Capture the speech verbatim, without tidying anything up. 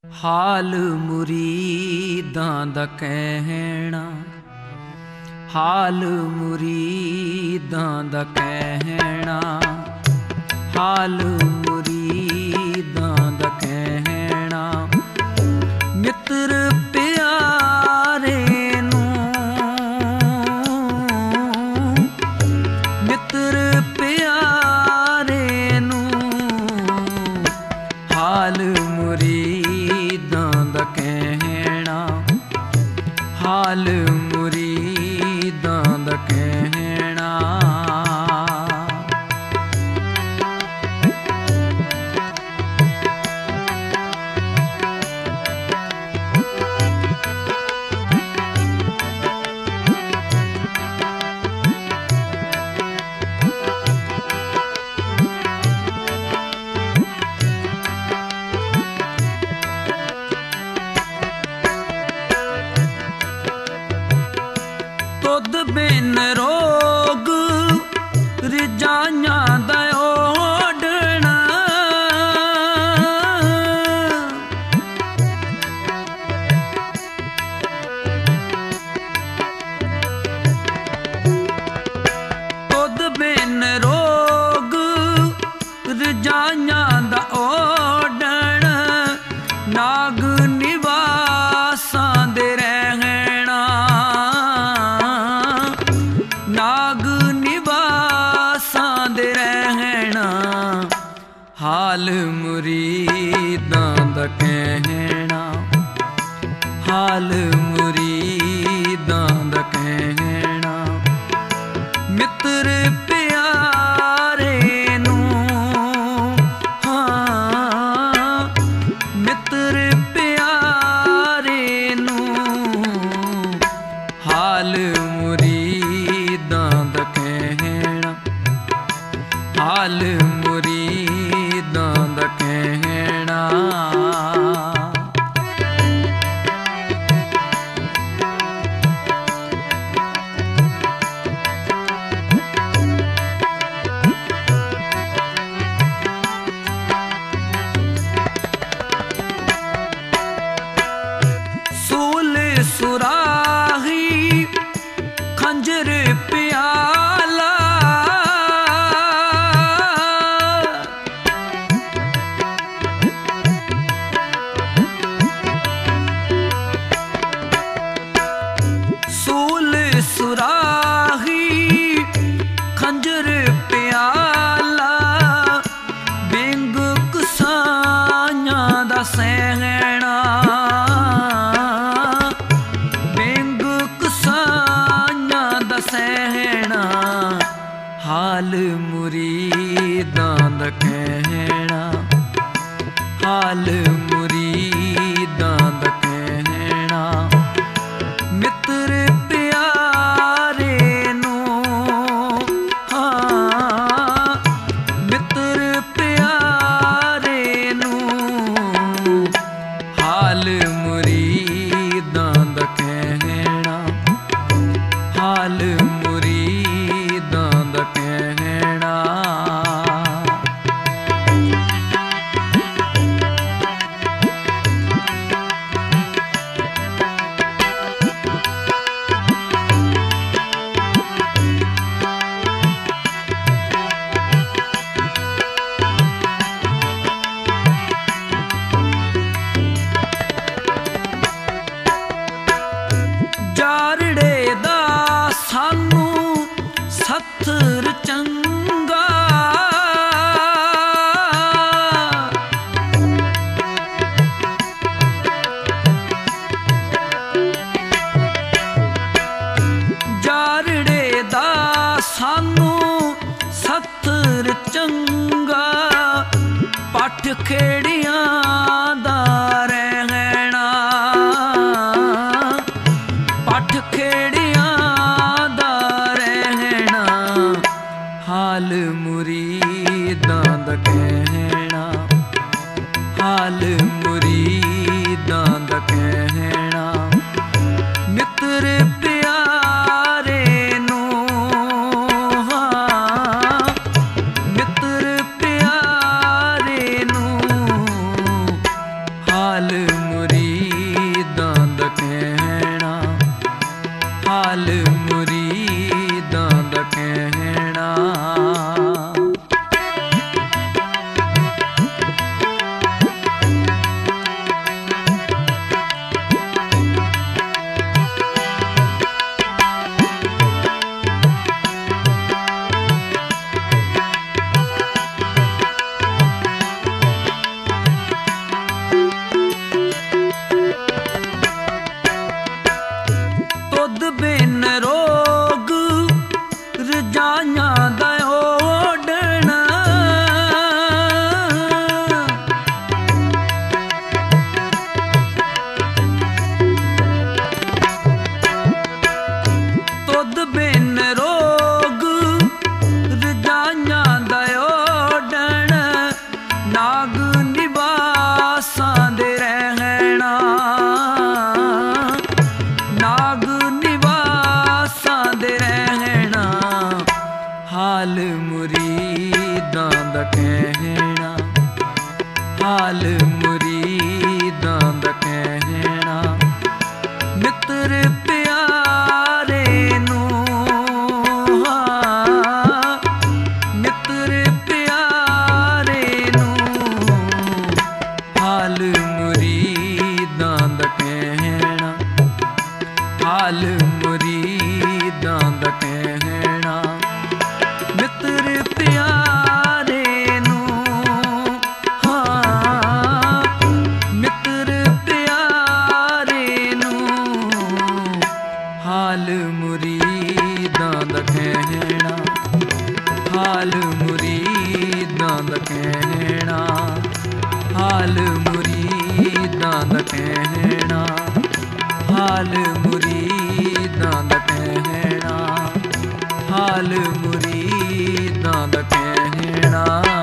हाल मुरीदां दा कहना, हाल मुरीदां दा कहना, हाल मुरीदां दा कहना। मित्र प्यारे नू, मित्र प्यारे नू, हाल मुरीदां दा कहना, हाल मुरीदां दा कहना। तुद बिन रोग रजाइयां दा ओढ़ना, तुद बिन रोग रजाइयां दा ओढ़ना। नाग निवासां दे रहना, नाग निवासां दे रहना। हाल मुरीदां दा कहना, हाल मुरीदां दा कहना। मित्र प्यारे नू, हाँ मित्र प्यारे नू, हाल मुरीदां दा कहना, हाल मुरीदां दा कहना। सूल सुराही खंजर प्याला, सूल सुराही खंजर प्याला। बिंग कसाइयां दा सहना, बिंग कसाइयां दा सहना। हाल मुरीदां दा कहना, हाल मुरीदां दा कहना। मित्र प्यारे नू, हाँ मित्र प्यारे नू, हाल ਹਾਲ ਮੁਰੀਦਾਂ ਦਾ ਕਹਿਣਾ, ਹਾਲ ਮੁਰੀਦਾਂ ਦਾ ਕਹਿਣਾ। ਤੁਧ ਬਿਨ ਰੋਗ ਰਜਾਈਆਂ ਦਾ ਓਢਣਾ, ਤੁਧ ਬਿਨ ਰੋਗ ਰਜਾਈਆਂ ਦਾ ਓਢਣਾ, ਨਾਗ ਨਿਵਾਸਾਂ ਦੇ ਰਹਿਣਾ, ਨਾਗ ਨਿਵਾਸਾਂ ਦੇ ਰਹਿਣਾ। ਹਾਲ ਮੁਰੀਦਾਂ ਦਾ ਕਹਿਣਾ, ਹਾਲ ਮੁਰੀਦਾਂ ਦਾ ਕਹਿਣਾ। ਮਿੱਤਰ ਪਿਆਰੇ ਨੂੰ, ਹਾਂ ਮਿੱਤਰ ਪਿਆਰੇ ਨੂੰ, ਹਾਲ ਮੁਰੀਦਾਂ ਦਾ ਕਹਿਣਾ, ਹਾਲ ਮੁਰੀਦਾਂ ਦਾ ਕਹਿਣਾ। ਮਿੱਤਰ ਪਿਆਰੇ ਨੂੰ, ਹਾਂ ਮਿੱਤਰ ਪਿਆਰੇ ਨੂੰ, ਹਾਲ ਮੁਰੀਦਾਂ ਦਾ ਕਹਿਣਾ, ਹਾਲ ਮੁਰੀਦਾਂ ਦਾ ਕਹਿਣਾ, ਹਾਲ ਮੁਰੀਦਾਂ ਦਾ ਕਹਿਣਾ, ਹਾਲ ਮੁਰੀਦਾਂ ਦਾ ਕਹਿਣਾ, ਹਾਲ ਮੁਰੀਦਾਂ ਦਾ ਕਹਿਣਾ।